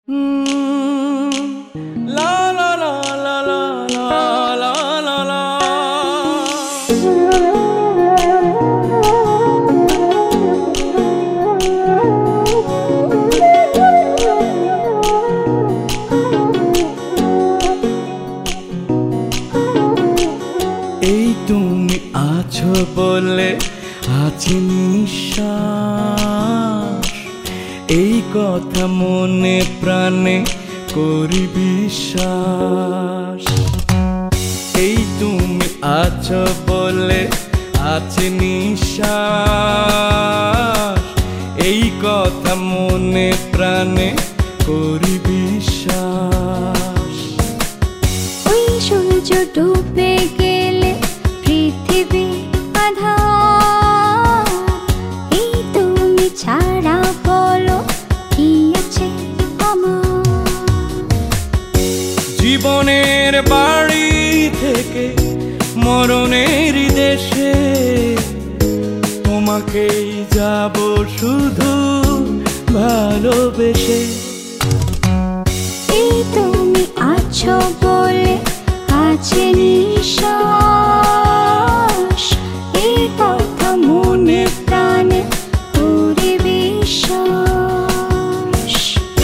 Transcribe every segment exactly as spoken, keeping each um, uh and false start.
La la la la la la la la la এই তুমি আছো বলে আছে নিঃশ্বাস, এই কথা মনে প্রাণে করি বিশ্বাস। এই তুমি আছো বলে আছে নিঃশ্বাস, এই কথা মনে প্রাণে করি বিশ্বাস। ওই সূর্য ডুবে গেলে পৃথিবী আঁধার, এই তুমি ছাড়া বলো কি আছে আমার। জীবনের বাড়ি থেকে মরণের দেশে তোমাকেই যাব শুধু ভালোবেসে। এই তুমি আছো বলে আছে নিঃশ্বাস, এই কথা মনে প্রাণে করি বিশ্বাস।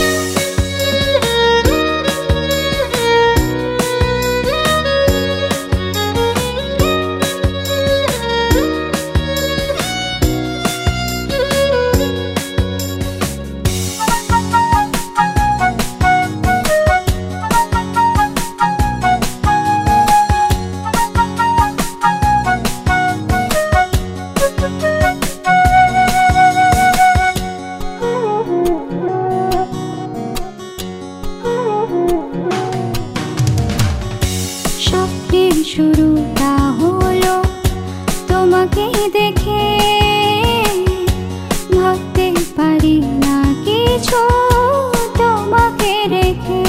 স্বপ্নের শুরুটা হলো তোমাকে দেখে, ভাবতে পারি না কিছু তোমাকে রেখে।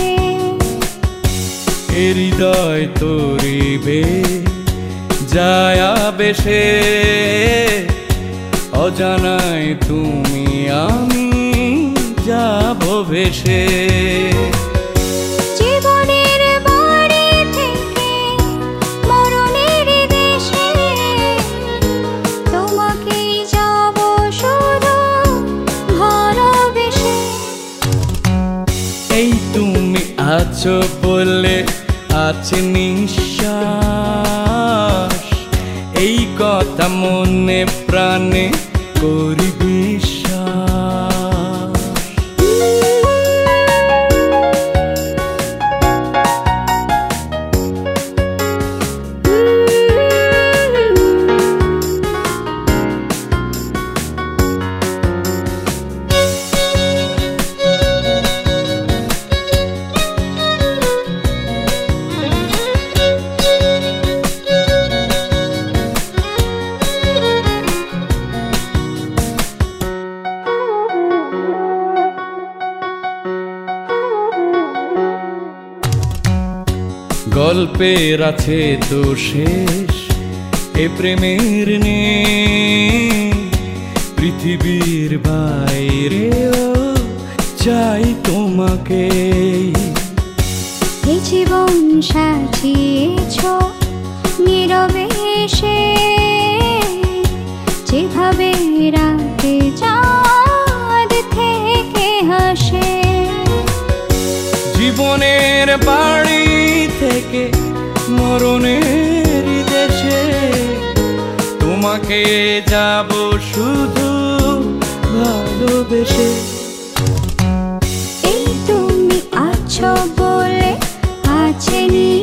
এ হৃদয় তরিবে যায়া বেশে, অজানায় তুমি আমি যাব ভেসে। জীবনের বাড়ি থেকে মরণের দেশে তোমাকেই যাব শুধু ভালোবেসে। এই তুমি আছো বলে আছে নিঃশ্বাস, এই কথা মনে প্রাণে করি বিশ্বাস। গল্পের আছে তো শেষ এ প্রেমের নেই, পৃথিবীর বাইরেও চাই তোমাকে। এই জীবন সাজিয়েছ নীরবে এসে, যেভাবে রাতে চাঁদ থেকে হাসে। জীবনের বাড়ি থেকে মরণের দেশে তোমাকে যাব শুধু ভালোবেসে। এই তুমি আছো বলে আছে নি